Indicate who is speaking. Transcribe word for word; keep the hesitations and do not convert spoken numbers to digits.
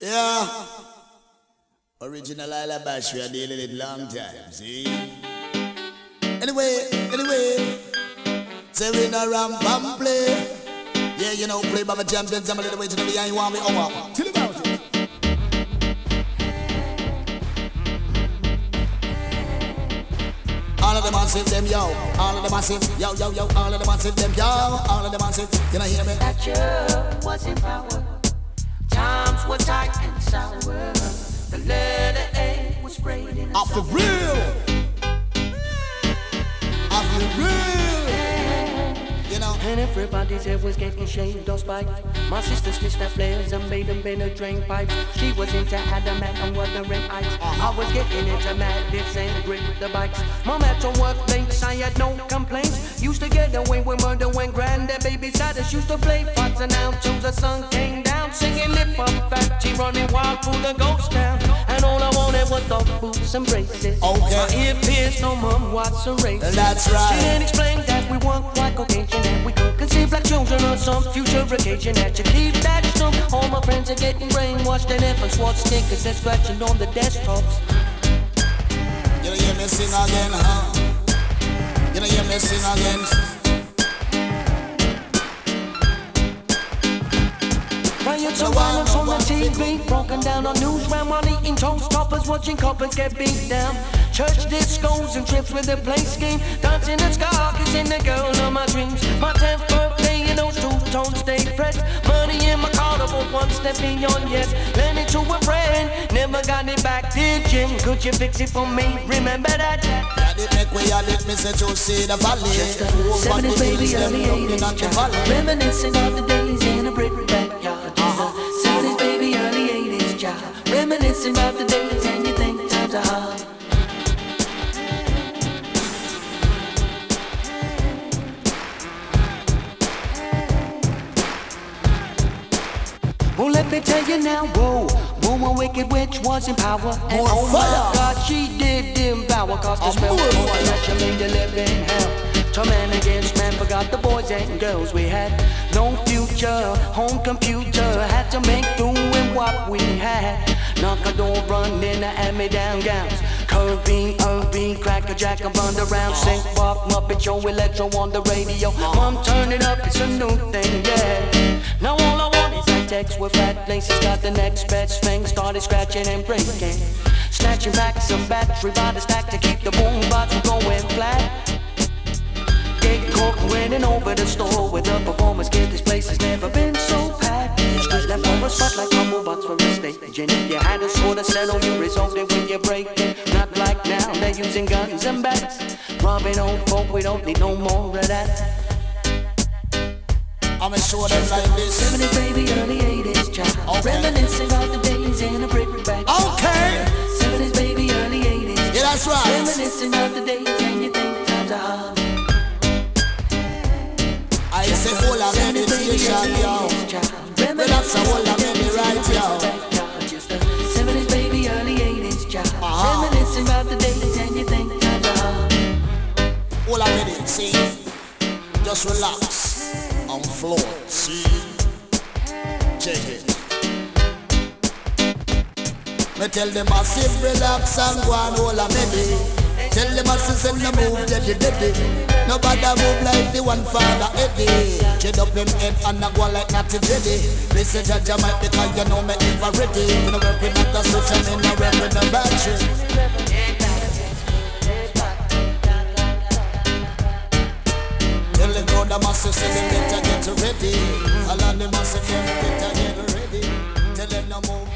Speaker 1: Yeah. Original Alabash, we are dealing it long time, see? Anyway, anyway. Say we no ramp and play. Yeah, you know, play by the champions, I'm a little way to the behind, you want me over. Tell about it. All of them massive, them yo. All of them massive, yo, yo, yo. All of them massive, them yo. All of them massive, you know, hear me?
Speaker 2: Thatcher was in power. Times were tight and sour. The letter A was sprayed in.
Speaker 1: I feel real. I feel real. You know.
Speaker 2: And everybody's head was getting shaved or spiked. My sister snitched at flares and made them bend her drain pipes. She was into adamant and wuthering ice. I was getting into madness and grip the bikes. Mom had to work late, I had no complaints. Used to get away with murder when granddad babysitters used to play fights. And now till the sun came down, singing lip up fat. She running wild through the ghost town. And all I wanted was the boots and braces.
Speaker 1: Okay.
Speaker 2: My ear pierced, no mom watched the race.
Speaker 1: That's right.
Speaker 2: She didn't explain that we weren't quite Caucasian and we could conceive black children on some future occasion. That you keep that stuff. All my friends are getting brainwashed and everyone swats stickers and scratching on the desktops.
Speaker 1: You know hear me sing again, huh? You know hear me sing again.
Speaker 2: Riots and violence on the T V, broken down on news round while eating toast toppers, watching coppers get beat down. Church discos and trips with the play scheme, dancing and ska, kissing the girl of my dreams. My tenth birthday and those two-tones stay pressed. Money in my car, but one step beyond yes. Lend it to a friend, never got it back. Dear Jim, could you fix it for me? Remember that?
Speaker 1: Yeah, they make way, I did miss it to see the valley.
Speaker 2: Just a seventies baby, early eighties child, reminiscing of the days in a brick backyard. Just a seventies baby, early eighties child, reminiscing of the days and you think times are hard. Well, let me tell you now, whoa, whoa, a wicked witch was in power. And
Speaker 1: More
Speaker 2: oh
Speaker 1: fire.
Speaker 2: my God, she did devour, cause the spell was more that she made to live in hell. To man against man, forgot the boys and girls we had. No future, home computer, had to make do with what we had. Knock a door, run in the hand-me-down gowns. Curving, Irving, cracker jack, and run around. Sync pop, Muppet Show, electro on the radio. Mom, turn it up, it's a new thing, yeah. Now all I want is text with fat laces, got the next best thing. Started scratching and breaking, snatching back some battery by the stack to keep the boom box from going flat. Get caught winning over the store with a performance kit. This place has never been so packed. Just left for a spot like humble box for a stage. And if you had a sort of settle, you resolved it when you break it. Not like now, they're using guns and bats. Robbing old folk, we don't need no more of that.
Speaker 1: I'ma show them like this.
Speaker 2: seventies baby, early eighties child.
Speaker 1: Okay.
Speaker 2: Reminiscing of the days in a brick back.
Speaker 1: Okay.
Speaker 2: seventies baby, early eighties.
Speaker 1: Yeah, that's right.
Speaker 2: Reminiscing of the days and you think times are hard.
Speaker 1: I say hold on meditation, yo. Relax and hold on me right, yo.
Speaker 2: seventies baby, early eighties child.
Speaker 1: Uh-huh.
Speaker 2: Reminiscing of the days and you think times are hard.
Speaker 1: Hold on minute, see. Just relax. On floor, see. Check it. Me tell them I sit relax and go and hold a medi. Tell them I sit send the move deady deady. Nobody move like the one father Eddie. Jet up him head and I go like Natty Teddy. They say Jaja might because you know me ever ready. You know reppin' at the switch and in a reppin' the battery. Tell them go the massive say them better get ready. All of them massive them better get ready. Tell them no move.